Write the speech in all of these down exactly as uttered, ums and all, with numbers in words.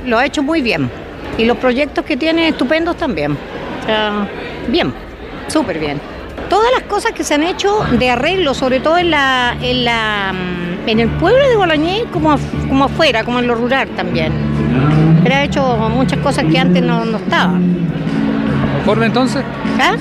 lo ha hecho muy bien. Y los proyectos que tiene estupendos también. O sea, bien, súper bien. Todas las cosas que se han hecho de arreglo, sobre todo en la, en la, en el pueblo de Boloñés, como, como afuera, como en lo rural también. Él ha hecho muchas cosas que antes no, no estaban. ¿Conforme entonces? ¿Ah?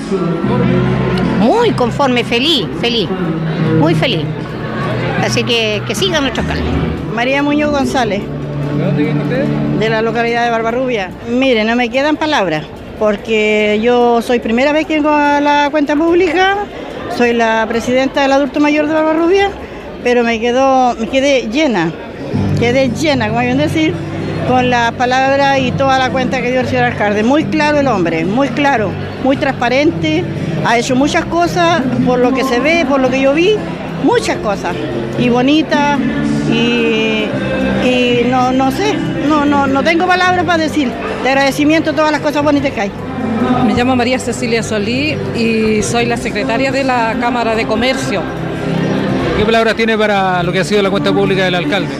Muy conforme, feliz, feliz, muy feliz. Así que que siga nuestro alcalde. María Muñoz González. ¿De dónde viene usted? De la localidad de Barbarrubia. Mire, no me quedan palabras, porque yo soy primera vez que vengo a la cuenta pública, soy la presidenta del adulto mayor de Barbarrubia, pero me quedo, me quedé llena, quedé llena, como hay que decir, con las palabras y toda la cuenta que dio el señor alcalde. Muy claro el hombre, muy claro, muy transparente, ha hecho muchas cosas, por lo que se ve, por lo que yo vi, muchas cosas, y bonitas, y, y no, no sé, no, no, no tengo palabras para decir, de agradecimiento a todas las cosas bonitas que hay. Me llamo María Cecilia Solí y soy la secretaria de la Cámara de Comercio. ¿Qué palabras tiene para lo que ha sido la cuenta pública del alcalde?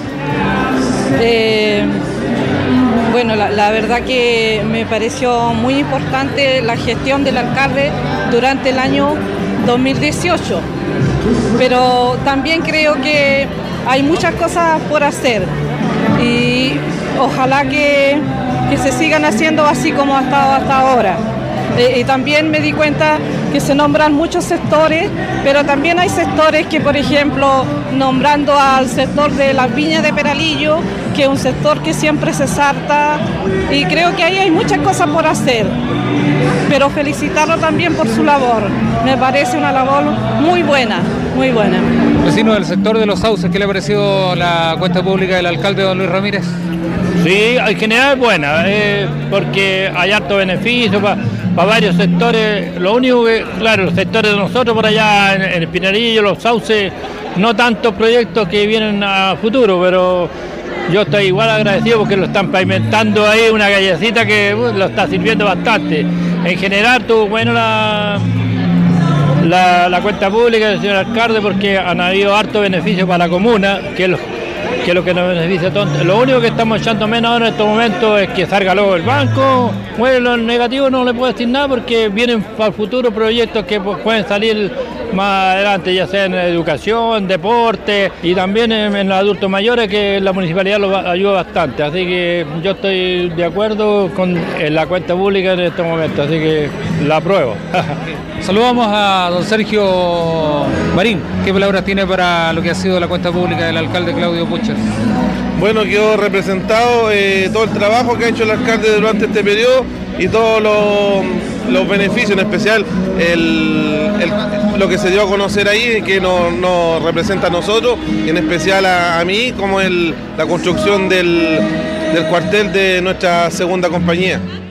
Eh, bueno, la, la verdad que me pareció muy importante la gestión del alcalde durante el año dos mil dieciocho, pero también creo que hay muchas cosas por hacer y ojalá que, que se sigan haciendo así como ha estado hasta ahora. Eh, y también me di cuenta que se nombran muchos sectores, pero también hay sectores que, por ejemplo, nombrando al sector de las viñas de Peralillo, que es un sector que siempre se salta, y creo que ahí hay muchas cosas por hacer, pero felicitarlo también por su labor. Me parece una labor muy buena, muy buena. Vecino del sector de los sauces, ¿qué le ha parecido la cuenta pública del alcalde don Luis Ramírez? Sí, en general es buena, eh, porque hay harto beneficio para pa varios sectores. Lo único que, claro, los sectores de nosotros por allá en, en el Pinarillo, los sauces, no tantos proyectos que vienen a futuro, pero yo estoy igual agradecido porque lo están pavimentando ahí, una callecita que uh, lo está sirviendo bastante. En general tuvo bueno la, la, la cuenta pública del señor alcalde porque han habido harto beneficio para la comuna, que es lo que es lo que nos beneficia todo. Lo único que estamos echando menos ahora en estos momentos es que salga luego el banco. Bueno, lo negativo no le puedo decir nada porque vienen para el futuro proyectos que pueden salir más adelante, ya sea en educación, deporte y también en, en los adultos mayores, que la municipalidad los ayuda bastante. Así que yo estoy de acuerdo con la cuenta pública en este momento, así que la apruebo. Saludamos a don Sergio Marín. ¿Qué palabras tiene para lo que ha sido la cuenta pública del alcalde Claudio Pucher? Bueno, quedó representado eh, todo el trabajo que ha hecho el alcalde durante este periodo y todos los, los beneficios, en especial el, el, lo que se dio a conocer ahí, que nos, nos representa a nosotros, y en especial a, a mí, como el, la construcción del, del cuartel de nuestra segunda compañía.